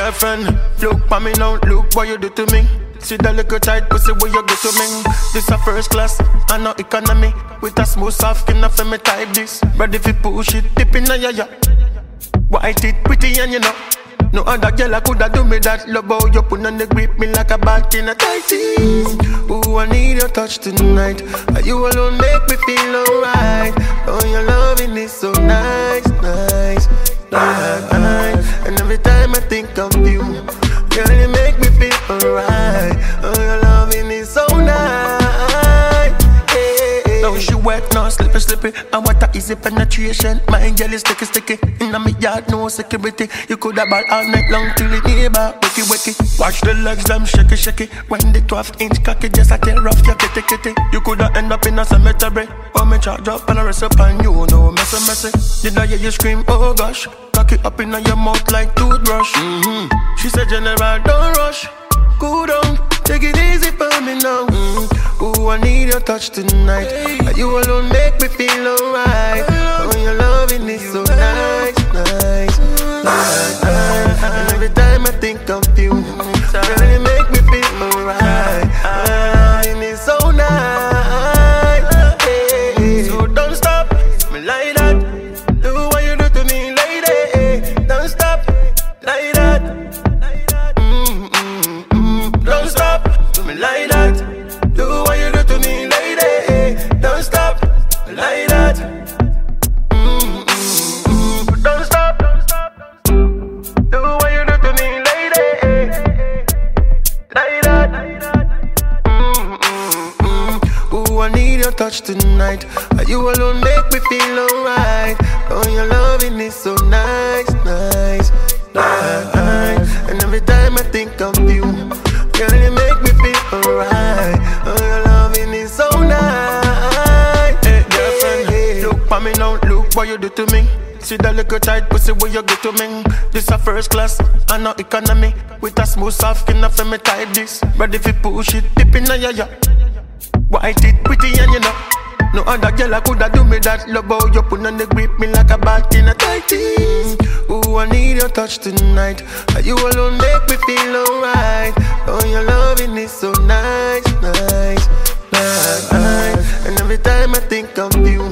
girlfriend, look for me now, look what you do to me. See that little tight pussy where you get to me. This a first class, and no economy. With a smooth soft skin, for me type this. Ready if you push it, dip in ya ya. White it pretty and you know. No other girl I coulda do me that. Love how you put on the grip me like a bat in a tighties. Ooh, I need your touch tonight. You alone make me feel alright. Oh, your loving is so nice, nice, nice. And every time I think of you, girl, you make me feel alright. Oh, your loving is so nice. Hey. Now she wet, now slippy, slippy. And water easy penetration. My girl is sticky, sticky. Inna me yard, no security. You coulda ball all night long till it neighbor wicky, wicky. Watch the legs, them shaky, shaky. When the 12-inch cocky just a tear off your kitty, kitty. You coulda end up in a cemetery. Oh, me charge up and I rest up on you. No messy, messy. Did I hear you scream, oh gosh. Cocky up in your mouth like toothbrush. She said, General, don't rush. Cool down, take it easy for me now. Ooh, I need your touch tonight. You alone make me feel alright. Oh, your loving is so nice, nice, nice. And every time I think of you, girl, you make me feel alright. And it's so nice. Hey, so don't stop me like that. Do what you do to me, lady. Don't stop like that. Don't stop me like that. Do what you do to me, lady. Don't stop like that. Don't stop. Do what you do to me, lady. Like that. Ooh, I need your touch tonight. You alone make me feel alright. Oh, your loving is so nice, nice, nice. And every time I think of you, girl, you make me feel alright. Oh, your loving is so nice. Hey, girlfriend, look for me now, look what you do to me. See that little tight pussy where you get to me. This a first class, and no economy. With a smooth soft skin, for me type this. Ready if you push it, dip in ya ya. White it pretty and you know. No other girl I coulda do me that. Love how you put on the grip me like a bat in a tighties. Ooh, I need your touch tonight. You alone make me feel alright. Oh, your loving is so nice, nice, nice. And every time I think of you,